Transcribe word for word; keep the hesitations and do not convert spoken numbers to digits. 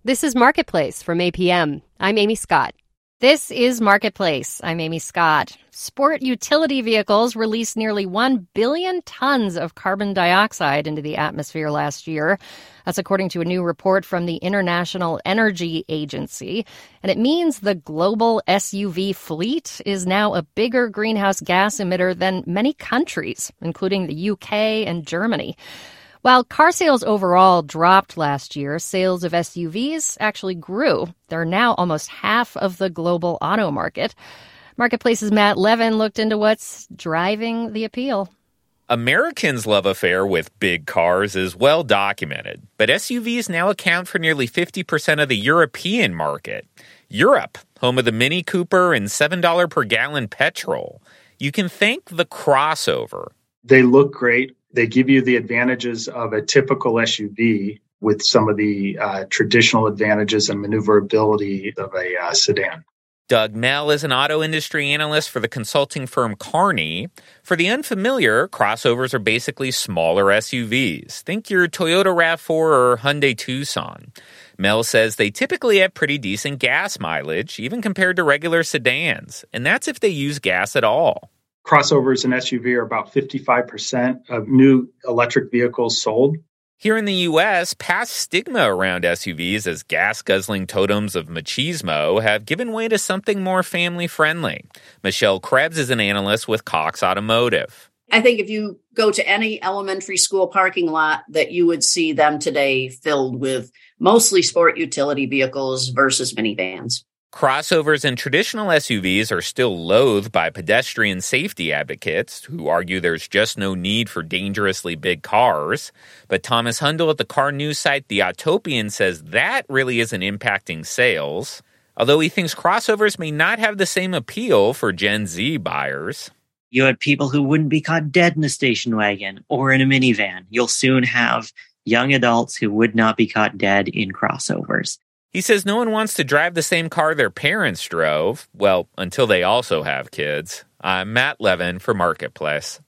This is Marketplace from A P M. I'm Amy Scott. This is Marketplace. I'm Amy Scott. Sport utility vehicles released nearly one billion tons of carbon dioxide into the atmosphere last year. That's according to a new report from the International Energy Agency. And it means the global S U V fleet is now a bigger greenhouse gas emitter than many countries, including the U K and Germany. While car sales overall dropped last year, sales of S U Vs actually grew. They're now almost half of the global auto market. Marketplace's Matt Levin looked into what's driving the appeal. Americans' love affair with big cars is well documented, but S U Vs now account for nearly fifty percent of the European market. Europe, home of the Mini Cooper and seven dollars per gallon petrol. You can thank the crossover. They look great. They give you the advantages of a typical S U V with some of the uh, traditional advantages and maneuverability of a uh, sedan. Doug Mell is an auto industry analyst for the consulting firm Kearney. For the unfamiliar, crossovers are basically smaller S U Vs. Think your Toyota RAV four or Hyundai Tucson. Mell says they typically have pretty decent gas mileage, even compared to regular sedans, and that's if they use gas at all. Crossovers and S U V are about fifty-five percent of new electric vehicles sold. Here in the U S, past stigma around S U Vs as gas-guzzling totems of machismo have given way to something more family-friendly. Michelle Krebs is an analyst with Cox Automotive. I think if you go to any elementary school parking lot, that you would see them today filled with mostly sport utility vehicles versus minivans. Crossovers and traditional S U Vs are still loathed by pedestrian safety advocates who argue there's just no need for dangerously big cars. But Thomas Hundel at the car news site The Autopian says that really isn't impacting sales, although he thinks crossovers may not have the same appeal for Gen Z buyers. You had people who wouldn't be caught dead in a station wagon or in a minivan. You'll soon have young adults who would not be caught dead in crossovers. He says no one wants to drive the same car their parents drove, well, until they also have kids. I'm Matt Levin for Marketplace.